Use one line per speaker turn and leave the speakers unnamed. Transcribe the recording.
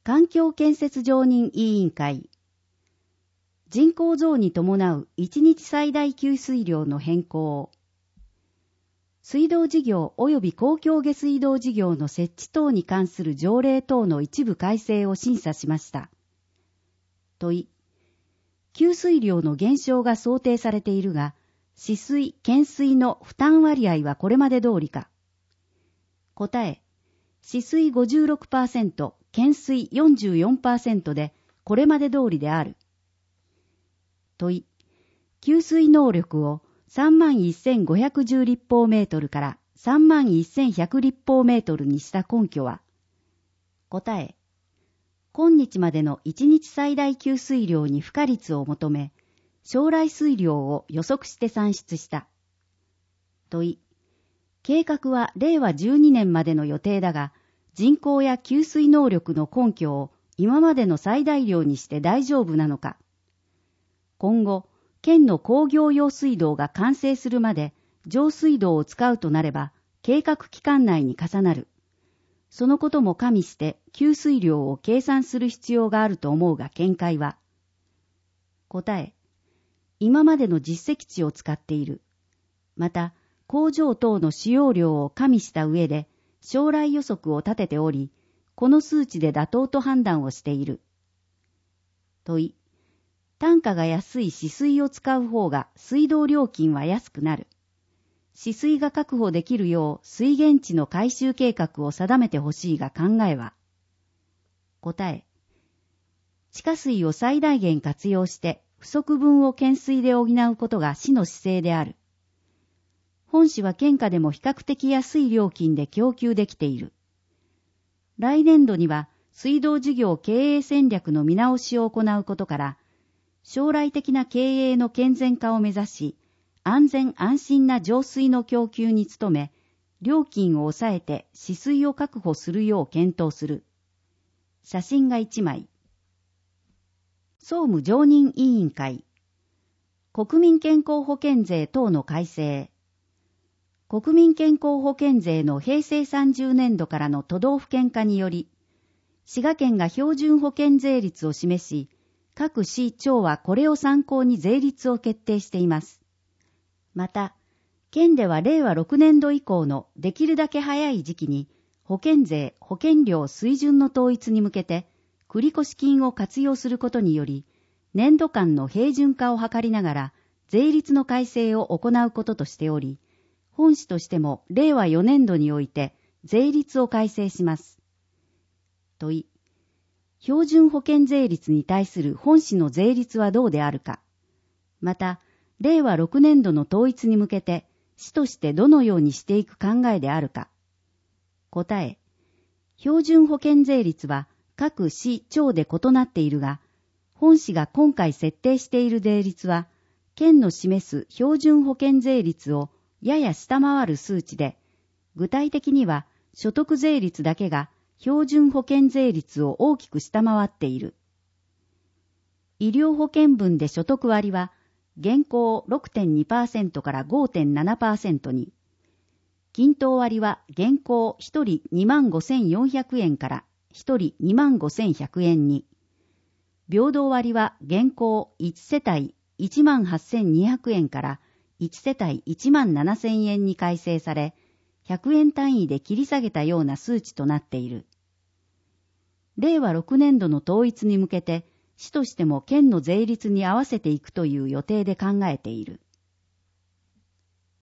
環境建設常任委員会。人口増に伴う1日最大給水量の変更。水道事業及び公共下水道事業の設置等に関する条例等の一部改正を審査しました。問い。給水量の減少が想定されているが、止水・懸水の負担割合はこれまで通りか。答え。止水 56%、懸水 44% でこれまで通りである。問い。給水能力を31,510立方メートルから31,100立方メートルにした根拠は。答え。今日までの1日最大給水量に付加率を求め、将来水量を予測して算出した。問い。計画は令和12年までの予定だが、人口や給水能力の根拠を今までの最大量にして大丈夫なのか。今後、県の工業用水道が完成するまで上水道を使うとなれば、計画期間内に重なる。そのことも加味して給水量を計算する必要があると思うが見解は。答え。今までの実績値を使っている。また、工場等の使用量を加味した上で、将来予測を立てており、この数値で妥当と判断をしている。問い。単価が安い止水を使う方が水道料金は安くなる。止水が確保できるよう水源地の改修計画を定めてほしいが考えは。答え。地下水を最大限活用して不足分を懸水で補うことが市の姿勢である。本市は県下でも比較的安い料金で供給できている。来年度には水道事業経営戦略の見直しを行うことから、将来的な経営の健全化を目指し、安全安心な上水の供給に努め、料金を抑えて止水を確保するよう検討する。写真が1枚。総務常任委員会。国民健康保険税等の改正。国民健康保険税の平成30年度からの都道府県化により、滋賀県が標準保険税率を示し、各市町はこれを参考に税率を決定しています。また、県では令和6年度以降のできるだけ早い時期に、保険税・保険料水準の統一に向けて、繰越金を活用することにより、年度間の平準化を図りながら、税率の改正を行うこととしており、本市としても令和4年度において税率を改正します。問い。標準保険税率に対する本市の税率はどうであるか。また、令和6年度の統一に向けて、市としてどのようにしていく考えであるか。答え。標準保険税率は各市町で異なっているが、本市が今回設定している税率は、県の示す標準保険税率をやや下回る数値で、具体的には所得税率だけが標準保険税率を大きく下回っている。医療保険分で所得割は、現行 6.2% から 5.7% に、均等割は現行1人25,400円から1人25,100円に、平等割は現行1世帯18,200円から1世帯17,000円に改正され、100円単位で切り下げたような数値となっている。令和6年度の統一に向けて、市としても県の税率に合わせていくという予定で考えている。